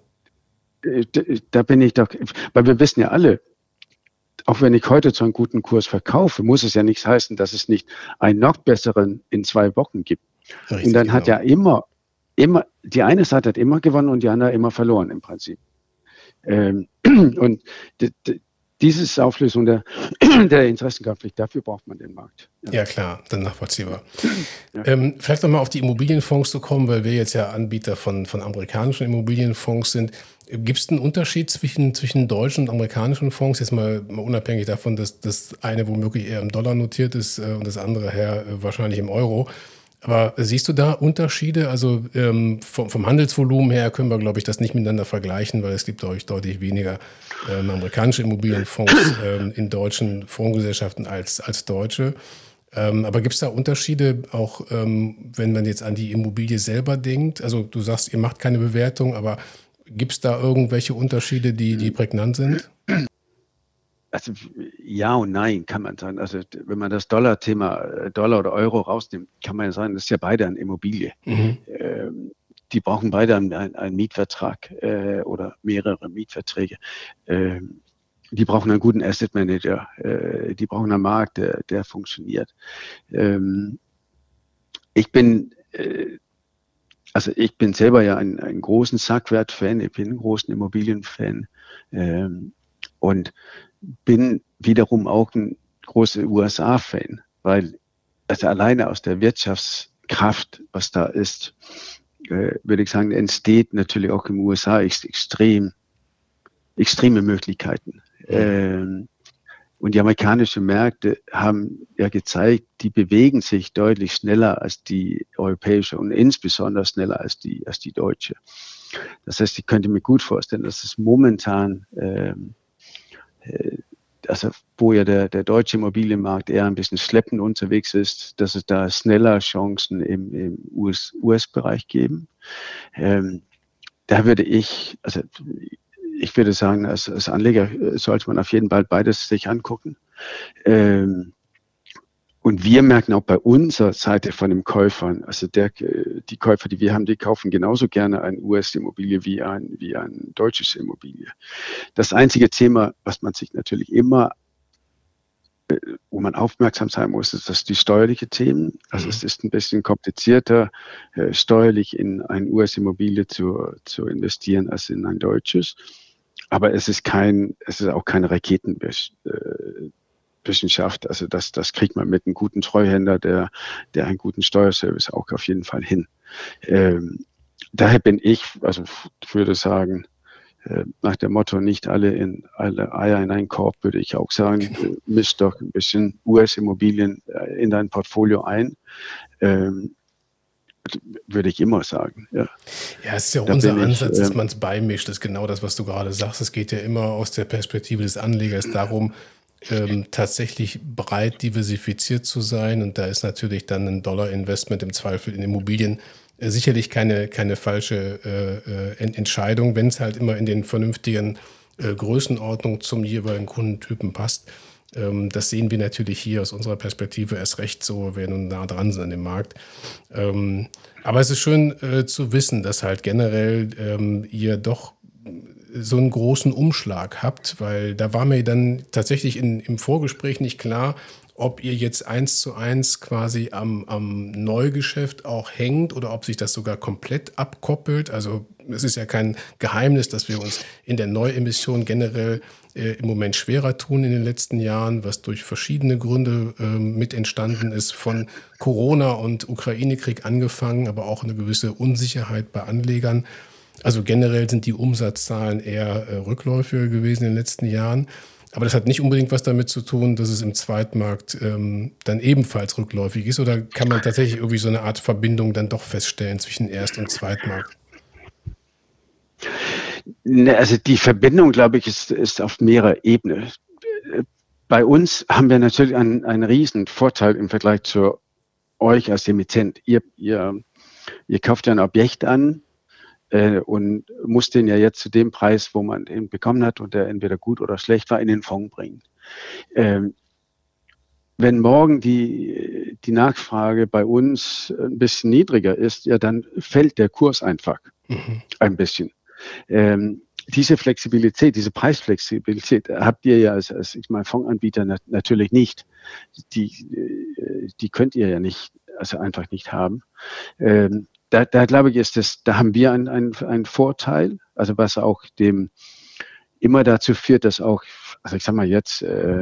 Da bin ich doch, weil wir wissen ja alle, auch wenn ich heute zu einem guten Kurs verkaufe, muss es ja nichts heißen, dass es nicht einen noch besseren in zwei Wochen gibt. Richtig, und dann genau. hat ja immer, immer, die eine Seite hat immer gewonnen und die andere immer verloren im Prinzip. Ähm, und d- d- Dieses Auflösung der, der Interessenkonflikt, dafür braucht man den Markt. Ja, ja klar, dann nachvollziehbar. Ja. Ähm, vielleicht nochmal auf die Immobilienfonds zu kommen, weil wir jetzt ja Anbieter von, von amerikanischen Immobilienfonds sind. Gibt es einen Unterschied zwischen, zwischen deutschen und amerikanischen Fonds? Jetzt mal, mal unabhängig davon, dass das eine womöglich eher im Dollar notiert ist äh, und das andere her äh, wahrscheinlich im Euro. Aber siehst du da Unterschiede? Also ähm, vom, vom Handelsvolumen her können wir, glaube ich, das nicht miteinander vergleichen, weil es gibt euch deutlich weniger ähm, amerikanische Immobilienfonds ähm, in deutschen Fondsgesellschaften als, als deutsche. Ähm, aber gibt es da Unterschiede, auch ähm, wenn man jetzt an die Immobilie selber denkt? Also du sagst, ihr macht keine Bewertung, aber gibt es da irgendwelche Unterschiede, die, die prägnant sind? Also ja und nein, kann man sagen. Also wenn man das Dollar-Thema, Dollar oder Euro rausnimmt, kann man ja sagen, das ist ja beide eine Immobilie. Mhm. Ähm, die brauchen beide einen, einen Mietvertrag äh, oder mehrere Mietverträge. Ähm, die brauchen einen guten Asset Manager. Äh, die brauchen einen Markt, der, der funktioniert. Ähm, ich bin, äh, also ich bin selber ja ein, ein großen Sackwert-Fan. Ich bin ein großen Immobilien-Fan. Ähm, und bin wiederum auch ein großer U S A-Fan, weil also alleine aus der Wirtschaftskraft, was da ist, äh, würde ich sagen, entsteht natürlich auch im U S A ex- extrem, extreme Möglichkeiten. Mhm. Ähm, und die amerikanischen Märkte haben ja gezeigt, die bewegen sich deutlich schneller als die europäische und insbesondere schneller als die, als die deutsche. Das heißt, ich könnte mir gut vorstellen, dass es momentan ähm, also wo ja der, der deutsche Immobilienmarkt eher ein bisschen schleppend unterwegs ist, dass es da schneller Chancen im, im U S-Bereich geben. Ähm, da würde ich, also ich würde sagen, als, als Anleger sollte man auf jeden Fall beides sich angucken. Ähm, und wir merken auch bei unserer Seite von den Käufern, also der, die Käufer, die wir haben, die kaufen genauso gerne ein U S-Immobilie wie ein, wie ein deutsches Immobilie. Das einzige Thema, was man sich natürlich immer, wo man aufmerksam sein muss, ist das die steuerliche Themen. Also mhm. es ist ein bisschen komplizierter, äh, steuerlich in ein U S-Immobilie zu, zu investieren als in ein deutsches. Aber es ist kein, es ist auch keine Raketenwissenschaft. Also das, das kriegt man mit einem guten Treuhänder, der, der einen guten Steuerservice auch auf jeden Fall hin. Ähm, daher bin ich, also ich würde sagen, nach dem Motto, nicht alle in alle Eier in einen Korb, würde ich auch sagen, genau. Misch doch ein bisschen U S-Immobilien in dein Portfolio ein. Ähm, würde ich immer sagen. Ja, ja es ist ja da unser Ansatz, ich, dass man es beimischt. Das ist genau das, was du gerade sagst. Es geht ja immer aus der Perspektive des Anlegers darum, ähm, tatsächlich breit diversifiziert zu sein. Und da ist natürlich dann ein Dollar-Investment im Zweifel in Immobilien äh, sicherlich keine, keine falsche äh, äh, Entscheidung, wenn es halt immer in den vernünftigen äh, Größenordnungen zum jeweiligen Kundentypen passt. Ähm, das sehen wir natürlich hier aus unserer Perspektive erst recht so, weil wir nun nah dran sind an dem Markt. Ähm, aber es ist schön äh, zu wissen, dass halt generell ähm, ihr doch so einen großen Umschlag habt, weil da war mir dann tatsächlich in, im Vorgespräch nicht klar, ob ihr jetzt eins zu eins quasi am, am Neugeschäft auch hängt oder ob sich das sogar komplett abkoppelt. Also es ist ja kein Geheimnis, dass wir uns in der Neuemission generell äh, im Moment schwerer tun in den letzten Jahren, was durch verschiedene Gründe äh, mit entstanden ist, von Corona und Ukraine-Krieg angefangen, aber auch eine gewisse Unsicherheit bei Anlegern. Also generell sind die Umsatzzahlen eher äh, rückläufiger gewesen in den letzten Jahren. Aber das hat nicht unbedingt was damit zu tun, dass es im Zweitmarkt ähm, dann ebenfalls rückläufig ist. Oder kann man tatsächlich irgendwie so eine Art Verbindung dann doch feststellen zwischen Erst- und Zweitmarkt? Also die Verbindung, glaube ich, ist, ist auf mehrerer Ebene. Bei uns haben wir natürlich einen, einen riesen Vorteil im Vergleich zu euch als Emittent. Ihr, ihr, ihr kauft ja ein Objekt an, und muss den ja jetzt zu dem Preis, wo man ihn bekommen hat und der entweder gut oder schlecht war, in den Fonds bringen. Ähm, wenn morgen die, die Nachfrage bei uns ein bisschen niedriger ist, ja, dann fällt der Kurs einfach mhm. ein bisschen. Ähm, diese Flexibilität, diese Preisflexibilität habt ihr ja als, als ich meine, Fondsanbieter nat- natürlich nicht. Die, die könnt ihr ja nicht, also einfach nicht haben. Ähm, Da, da glaube ich, ist das, da haben wir einen, einen, einen Vorteil, also was auch dem immer dazu führt, dass auch, also ich sag mal jetzt, äh,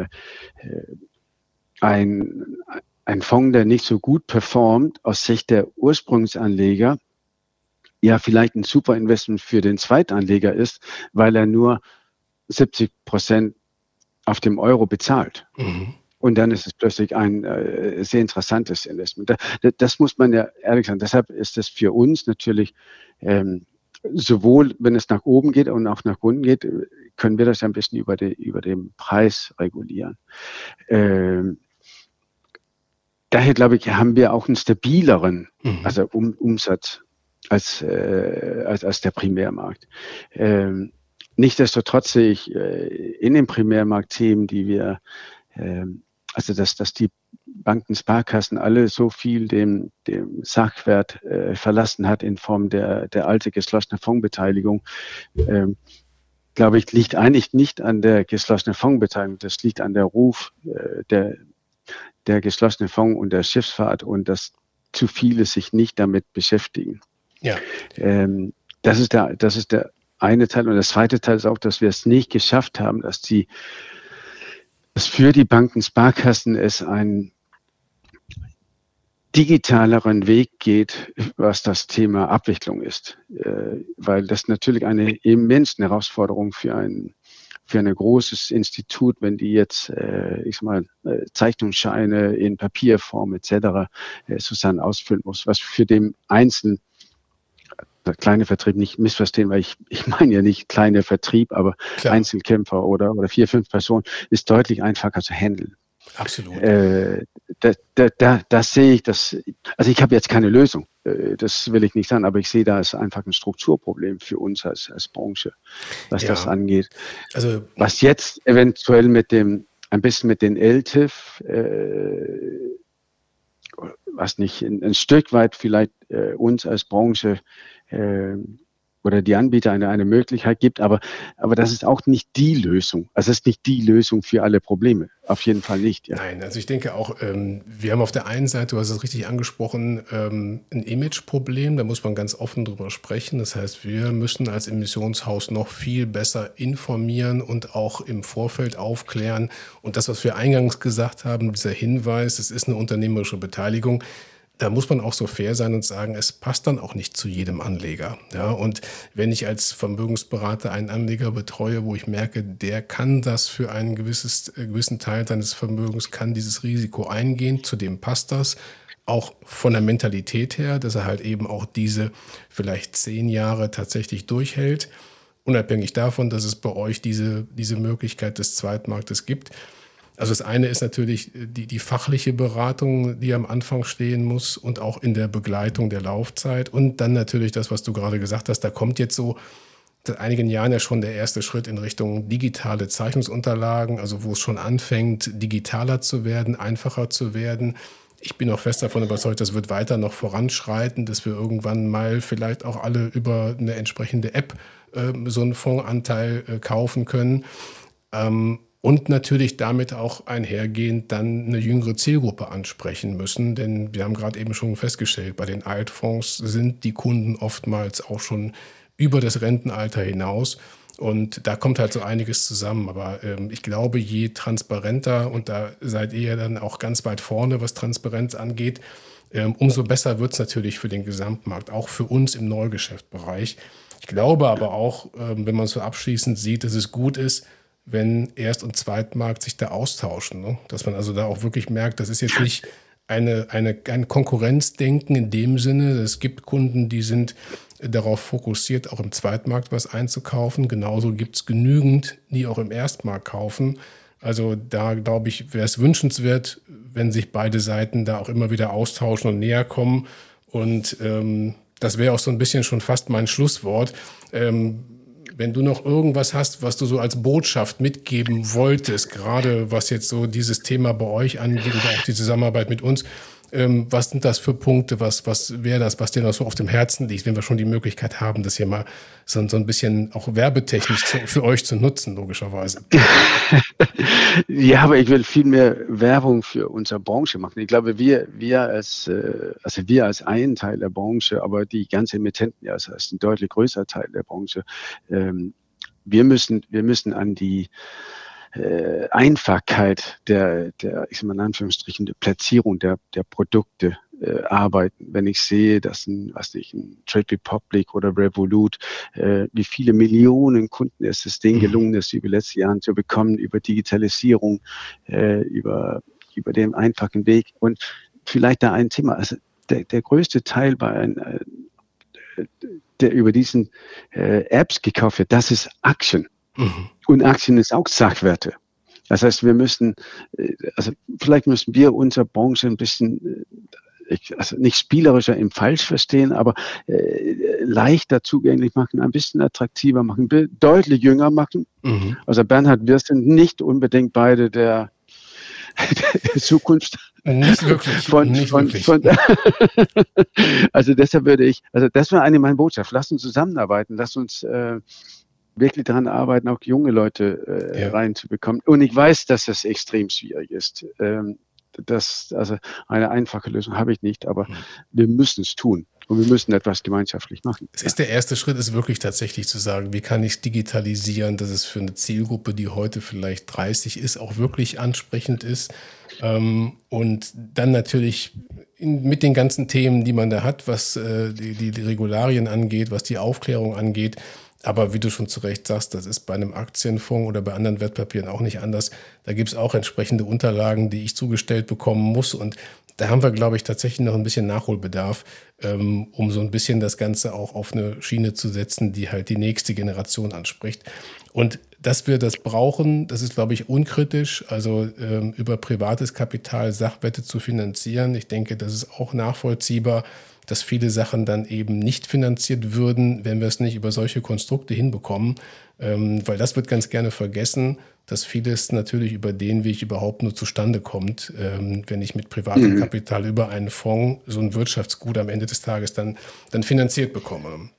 ein, ein Fonds, der nicht so gut performt, aus Sicht der Ursprungsanleger, ja vielleicht ein super Investment für den Zweitanleger ist, weil er nur siebzig Prozent auf dem Euro bezahlt. Mhm. Und dann ist es plötzlich ein äh, sehr interessantes Investment. Da, das muss man ja ehrlich sagen. Deshalb ist es für uns natürlich ähm, sowohl, wenn es nach oben geht und auch nach unten geht, können wir das ja ein bisschen über, die, über den Preis regulieren. Ähm, daher glaube ich, haben wir auch einen stabileren mhm. also um, Umsatz als, äh, als, als der Primärmarkt. Ähm, nichtsdestotrotz sehe ich äh, in dem Primärmarkt Themen, die wir ähm, Also dass, dass die Banken, Sparkassen alle so viel dem, dem Sachwert äh, verlassen hat in Form der, der alte geschlossene Fondsbeteiligung, ähm, glaube ich, liegt eigentlich nicht an der geschlossenen Fondsbeteiligung. Das liegt an der Ruf äh, der, der geschlossenen Fonds und der Schiffsfahrt und dass zu viele sich nicht damit beschäftigen. Ja. Ähm, das ist der, das ist der eine Teil. Und das zweite Teil ist auch, dass wir es nicht geschafft haben, dass die dass für die Banken, Sparkassen es einen digitaleren Weg geht, was das Thema Abwicklung ist, äh, weil das natürlich eine immense Herausforderung für ein für ein großes Institut, wenn die jetzt, äh, ich sag mal, äh, Zeichnungsscheine in Papierform et cetera äh, sozusagen ausfüllen muss, was für den Einzelnen der kleine Vertrieb nicht missverstehen, weil ich, ich meine ja nicht kleiner Vertrieb, aber Klar. Einzelkämpfer oder, oder vier, fünf Personen ist deutlich einfacher zu handeln. Absolut. Äh, da, da, da, das sehe ich, das, also ich habe jetzt keine Lösung, äh, das will ich nicht sagen, aber ich sehe da ist einfach ein Strukturproblem für uns als, als Branche, was ja. das angeht. Also, was jetzt eventuell mit dem, ein bisschen mit den L T I F, äh, was nicht ein, ein Stück weit vielleicht äh, uns als Branche äh, oder die Anbieter eine, eine Möglichkeit gibt, aber, aber das ist auch nicht die Lösung. Also es ist nicht die Lösung für alle Probleme. Auf jeden Fall nicht. Ja. Nein, also ich denke auch, ähm, wir haben auf der einen Seite, du hast es richtig angesprochen, ähm, ein Imageproblem, da muss man ganz offen drüber sprechen. Das heißt, wir müssen als Emissionshaus noch viel besser informieren und auch im Vorfeld aufklären. Und das, was wir eingangs gesagt haben, dieser Hinweis, es ist eine unternehmerische Beteiligung, da muss man auch so fair sein und sagen, es passt dann auch nicht zu jedem Anleger. Ja, und wenn ich als Vermögensberater einen Anleger betreue, wo ich merke, der kann das für einen gewisses, äh, gewissen Teil seines Vermögens, kann dieses Risiko eingehen, zu dem passt das, auch von der Mentalität her, dass er halt eben auch diese vielleicht zehn Jahre tatsächlich durchhält, unabhängig davon, dass es bei euch diese, diese Möglichkeit des Zweitmarktes gibt. Also das eine ist natürlich die, die fachliche Beratung, die am Anfang stehen muss und auch in der Begleitung der Laufzeit. Und dann natürlich das, was du gerade gesagt hast, da kommt jetzt so seit einigen Jahren ja schon der erste Schritt in Richtung digitale Zeichnungsunterlagen, also wo es schon anfängt, digitaler zu werden, einfacher zu werden. Ich bin auch fest davon überzeugt, das wird weiter noch voranschreiten, dass wir irgendwann mal vielleicht auch alle über eine entsprechende App äh, so einen Fondsanteil äh, kaufen können. Ähm, und natürlich damit auch einhergehend dann eine jüngere Zielgruppe ansprechen müssen. Denn wir haben gerade eben schon festgestellt, bei den Altfonds sind die Kunden oftmals auch schon über das Rentenalter hinaus. Und da kommt halt so einiges zusammen. Aber ähm, ich glaube, je transparenter, und da seid ihr ja dann auch ganz weit vorne, was Transparenz angeht, ähm, umso besser wird es natürlich für den Gesamtmarkt, auch für uns im Neugeschäftbereich. Ich glaube aber auch, ähm, wenn man es so abschließend sieht, dass es gut ist, wenn Erst- und Zweitmarkt sich da austauschen. Ne? Dass man also da auch wirklich merkt, das ist jetzt nicht eine, eine, ein Konkurrenzdenken in dem Sinne. Es gibt Kunden, die sind darauf fokussiert, auch im Zweitmarkt was einzukaufen. Genauso gibt es genügend, die auch im Erstmarkt kaufen. Also da, glaube ich, wäre es wünschenswert, wenn sich beide Seiten da auch immer wieder austauschen und näher kommen. Und ähm, das wäre auch so ein bisschen schon fast mein Schlusswort. Ähm, Wenn du noch irgendwas hast, was du so als Botschaft mitgeben wolltest, gerade was jetzt so dieses Thema bei euch angeht oder auch die Zusammenarbeit mit uns, ähm, was sind das für Punkte, was, was wäre das, was dir noch so auf dem Herzen liegt, wenn wir schon die Möglichkeit haben, das hier mal so, so ein bisschen auch werbetechnisch zu, für euch zu nutzen, logischerweise? Ja, aber ich will viel mehr Werbung für unsere Branche machen. Ich glaube, wir, wir als, also wir als ein Teil der Branche, aber die ganze Emittenten ja als ein deutlich größerer Teil der Branche, ähm, wir müssen, wir müssen an die äh, Einfachheit der, der, ich sag mal in Anführungsstrichen, der Platzierung der, der Produkte äh, arbeiten. Wenn ich sehe, dass ein, was nicht, ein Trade Republic oder Revolut, äh, wie viele Millionen Kunden es ist denen gelungen ist, über die letzten Jahre zu bekommen, über Digitalisierung, äh, über, über den einfachen Weg. Und vielleicht da ein Thema, also der, der größte Teil bei ein, äh, der über diesen äh, Apps gekauft wird, das ist Aktien. Mhm. Und Aktien ist auch Sachwerte. Das heißt, wir müssen, äh, also vielleicht müssen wir unsere Branche ein bisschen, äh, ich, also nicht spielerischer im Falsch verstehen, aber äh, leichter zugänglich machen, ein bisschen attraktiver machen, deutlich jünger machen. Mhm. Also Bernhard, wir sind nicht unbedingt beide der der Zukunft. Nicht wirklich. Von, nicht von, wirklich. Von, also deshalb würde ich, also das war eine meiner Botschaften. Lass uns zusammenarbeiten, lass uns äh, wirklich daran arbeiten, auch junge Leute äh, ja. reinzubekommen. Und ich weiß, dass das extrem schwierig ist. Ähm, das, also eine einfache Lösung habe ich nicht, aber mhm. wir müssen es tun. Und wir müssen etwas gemeinschaftlich machen. Es ist der erste Schritt, ist wirklich tatsächlich zu sagen, wie kann ich es digitalisieren, dass es für eine Zielgruppe, die heute vielleicht dreißig ist, auch wirklich ansprechend ist. Und dann natürlich mit den ganzen Themen, die man da hat, was die, die Regularien angeht, was die Aufklärung angeht. Aber wie du schon zu Recht sagst, das ist bei einem Aktienfonds oder bei anderen Wertpapieren auch nicht anders. Da gibt es auch entsprechende Unterlagen, die ich zugestellt bekommen muss. Und da haben wir, glaube ich, tatsächlich noch ein bisschen Nachholbedarf, ähm, um so ein bisschen das Ganze auch auf eine Schiene zu setzen, die halt die nächste Generation anspricht. Und dass wir das brauchen, das ist, glaube ich, unkritisch. Also ähm, über privates Kapital Sachwerte zu finanzieren. Ich denke, das ist auch nachvollziehbar, dass viele Sachen dann eben nicht finanziert würden, wenn wir es nicht über solche Konstrukte hinbekommen. Ähm, weil das wird ganz gerne vergessen, dass vieles natürlich über den Weg überhaupt nur zustande kommt, ähm, wenn ich mit privatem mhm. Kapital über einen Fonds so ein Wirtschaftsgut am Ende des Tages dann, dann finanziert bekomme.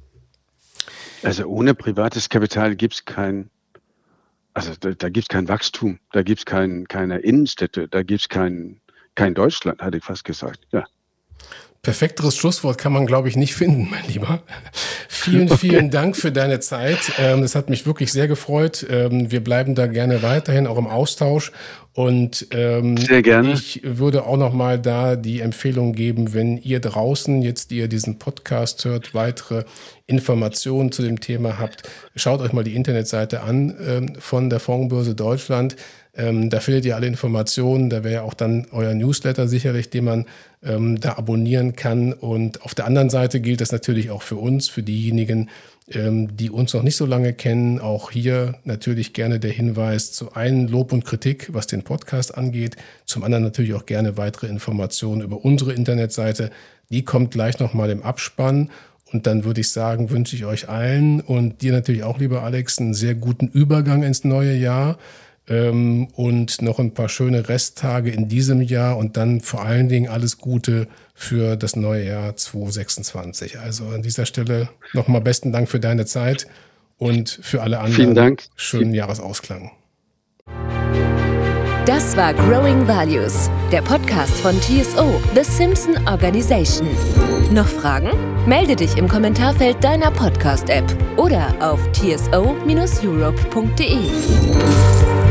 Also ohne privates Kapital gibt es kein, also da, da gibt es kein Wachstum, da gibt es kein, keine Innenstädte, da gibt es kein, kein Deutschland, hatte ich fast gesagt, ja. Perfekteres Schlusswort kann man, glaube ich, nicht finden, mein Lieber. Vielen, vielen Dank für deine Zeit. Das hat mich wirklich sehr gefreut. Wir bleiben da gerne weiterhin auch im Austausch. Und ähm, sehr gerne. Ich würde auch noch mal da die Empfehlung geben, wenn ihr draußen jetzt, ihr diesen Podcast hört, weitere Informationen zu dem Thema habt, schaut euch mal die Internetseite an ähm, von der Fondsbörse Deutschland. Ähm, da findet ihr alle Informationen. Da wäre auch dann euer Newsletter sicherlich, den man ähm, da abonnieren kann. Und auf der anderen Seite gilt das natürlich auch für uns, für diejenigen, ähm, die uns noch nicht so lange kennen, auch hier natürlich gerne der Hinweis zu einem Lob und Kritik, was den Podcast angeht. Zum anderen natürlich auch gerne weitere Informationen über unsere Internetseite. Die kommt gleich nochmal im Abspann. Und dann würde ich sagen, wünsche ich euch allen und dir natürlich auch, lieber Alex, einen sehr guten Übergang ins neue Jahr ähm, und noch ein paar schöne Resttage in diesem Jahr und dann vor allen Dingen alles Gute für das neue Jahr zwanzig sechsundzwanzig. Also an dieser Stelle nochmal besten Dank für deine Zeit und für alle anderen. Vielen Dank. Schönen Jahresausklang. Das war Growing Values, der Podcast von T S O, The Simpson Organization. Noch Fragen? Melde dich im Kommentarfeld deiner Podcast-App oder auf t s o dash europe punkt d e.